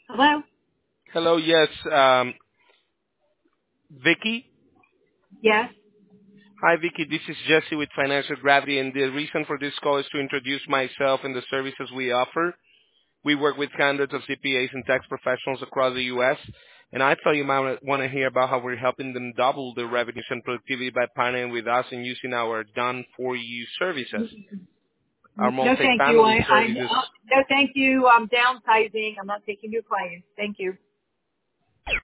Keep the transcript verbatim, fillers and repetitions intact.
Hello? Hello, yes, um, Vicky. Yes? Hi, Vicky. This is Jesse with Financial Gravity, and the reason for this call is to introduce myself and the services we offer. We work with hundreds of C P As and tax professionals across the U S, and I thought you might want to hear about how we're helping them double their revenues and productivity by partnering with us and using our done-for-you services, our No, thank you. I, multifamily I, services. uh, no, thank you. I'm downsizing. I'm not taking new clients. Thank you.